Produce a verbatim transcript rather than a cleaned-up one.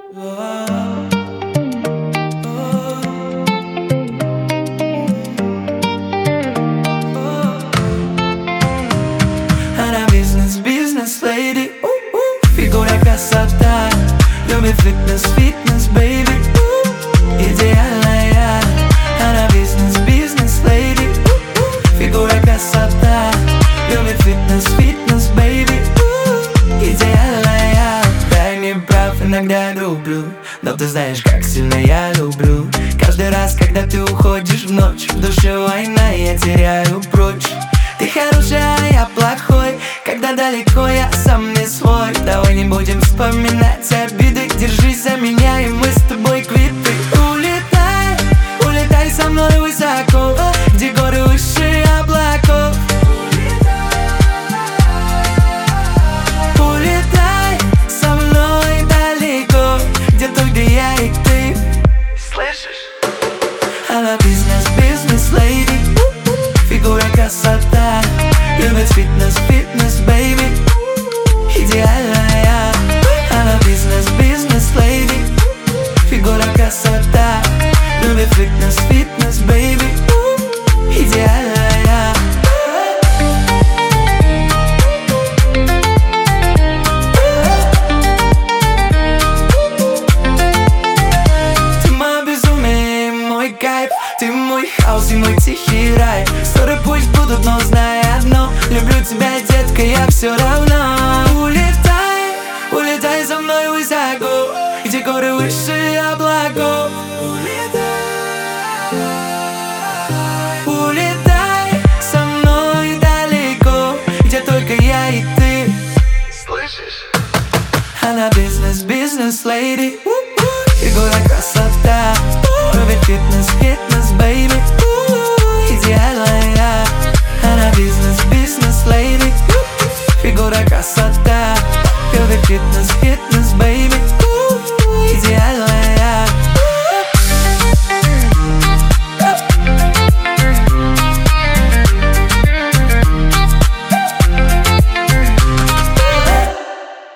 Она бизнес, бизнес-леди, фигура, красота, любит фитнес, фитнес, бэйби, идеальная. Она бизнес, бизнес-леди, фигура, красота, любит фитнес, фитнес, бэйби, идеальная. Дай мне прав, иногда люблю, но ты знаешь, как сильно я люблю. Каждый раз, когда ты уходишь в ночь, в душе война, я теряю прочь. Ты хороший, а я плохой, когда далеко, я сам не свой. Давай не будем вспоминать обиды, держись за меня, и мы с тобой квиты. Улетай, улетай со мной высоко, где горы выше облаков. Улетай со мной далеко, где только я и ты. Слышишь? Она бизнес, бизнес-леди, фигура, красота, любит фитнес, фитнес, бэйби, идеальная. Она бизнес, бизнес-леди, фигура, красота, любит фитнес, фитнес, бэйби, идеальная. Ты мое безумие, мой кайф, ты мой хаос и мой тихий рай. Ссоры пусть будут, но знай одно: люблю тебя, детка, я все равно. Улетай, улетай со мной высоко, где горы выше облаков. Улетай со мной далеко, где только я и ты. Слышишь? Она бизнес, бизнес-леди, фигура, красота, любит фитнес, фитнес, бэйби, идеальная. Она бизнес, бизнес-леди, фигура, красота, любит фитнес, фитнес, бэйби,